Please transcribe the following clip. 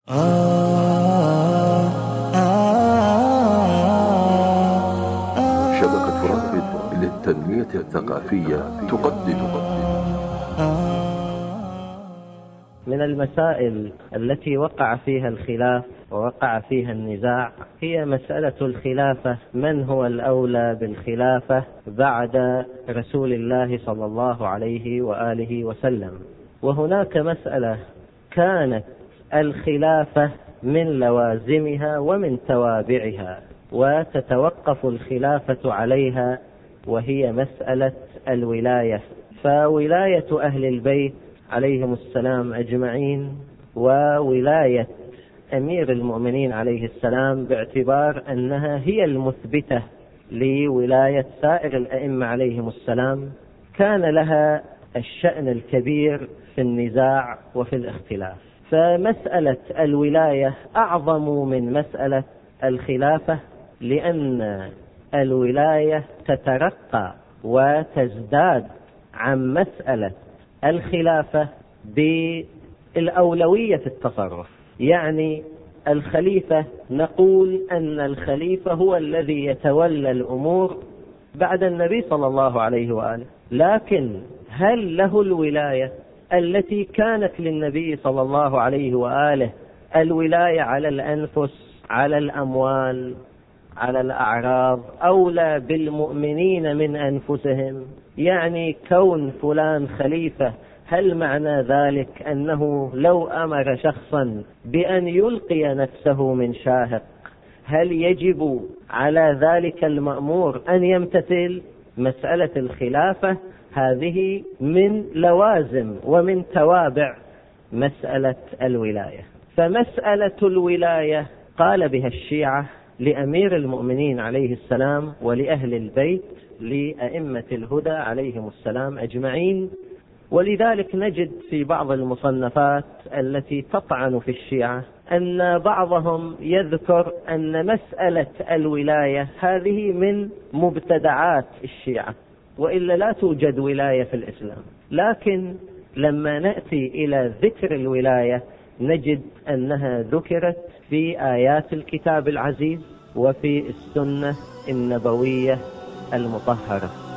شبكة رافد للتنمية الثقافية تقدم من المسائل التي وقع فيها الخلاف ووقع فيها النزاع هي مسألة الخلافة، من هو الأولى بالخلافة بعد رسول الله صلى الله عليه وآله وسلم. وهناك مسألة كانت الخلافة من لوازمها ومن توابعها وتتوقف الخلافة عليها، وهي مسألة الولاية. فولاية أهل البيت عليهم السلام أجمعين وولاية أمير المؤمنين عليه السلام باعتبار أنها هي المثبتة لولاية سائر الأئمة عليهم السلام كان لها الشأن الكبير في النزاع وفي الاختلاف. فمسألة الولاية أعظم من مسألة الخلافة، لأن الولاية تترقى وتزداد عن مسألة الخلافة بالأولوية التصرف. يعني الخليفة نقول أن الخليفة هو الذي يتولى الأمور بعد النبي صلى الله عليه وآله، لكن هل له الولاية التي كانت للنبي صلى الله عليه وآله؟ الولاية على الأنفس، على الأموال، على الأعراض، أولى بالمؤمنين من أنفسهم. يعني كون فلان خليفة، هل معنى ذلك أنه لو أمر شخصا بأن يلقي نفسه من شاهق هل يجب على ذلك المأمور أن يمتثل؟ مسألة الخلافة هذه من لوازم ومن توابع مسألة الولاية. فمسألة الولاية قال بها الشيعة لأمير المؤمنين عليه السلام ولأهل البيت لأئمة الهدى عليهم السلام أجمعين. ولذلك نجد في بعض المصنفات التي تطعن في الشيعة أن بعضهم يذكر أن مسألة الولاية هذه من مبتدعات الشيعة، وإلا لا توجد ولاية في الإسلام. لكن لما نأتي إلى ذكر الولاية نجد أنها ذكرت في آيات الكتاب العزيز وفي السنة النبوية المطهرة.